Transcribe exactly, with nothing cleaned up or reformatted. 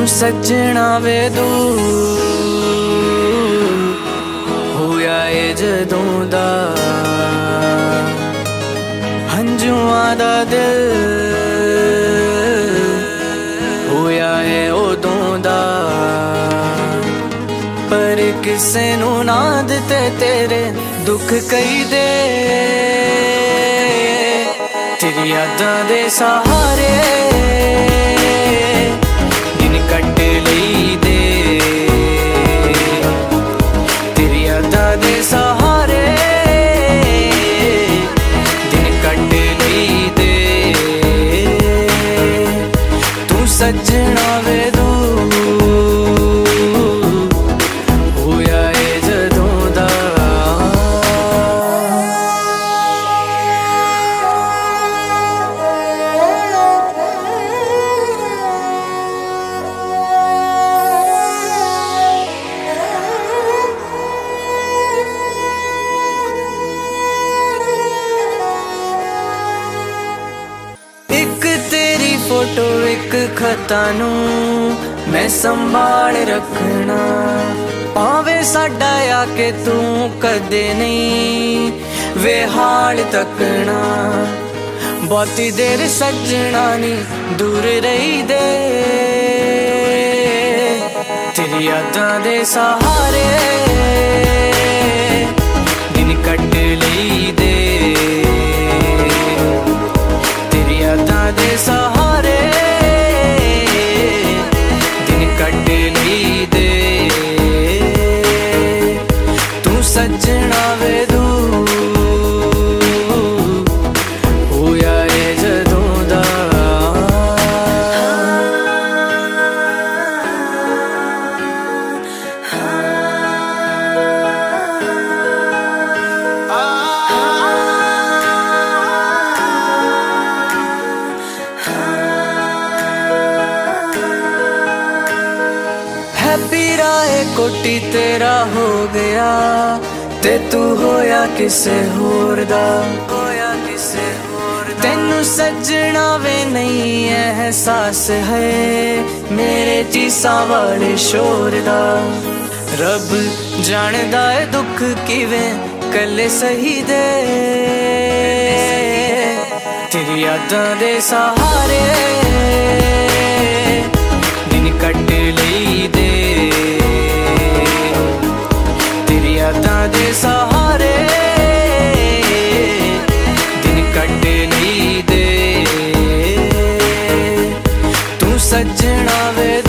सजना वे दूर होया ए जदों दा हंजुआं दा दिल होया है उदों दा पर किसे नू ना दिते तेरे दुख कई दे तेरी यादां दे सहारे दिन कट लई दे तेरी यादां दे सहारे दिन कट लई दे तू सजना वे फोटो एक खता नू मैं संभाल रखना पावे साडा आके तू कदे नहीं वे हाल तकना बहुती देर सजना नी दूर रही दे तेरी यादां दे सहारे दिन कट लई दे तेरी यादां दे सहारे सजना वे दूर होया ए जदों दा हैप्पी राहे कोटी तेरा हो गया ते तू होया किसे होर दा होया किसे होर दा तेनू सजना वे नहीं एहसास है मेरे चीसा वाले शोर दा रब जानदा है दुख किवें कले सही दे तेरी यादां दे सहारे दिन कट लई दे तेरी यादां दे सहारे दिन कट लई दे तू सजना वे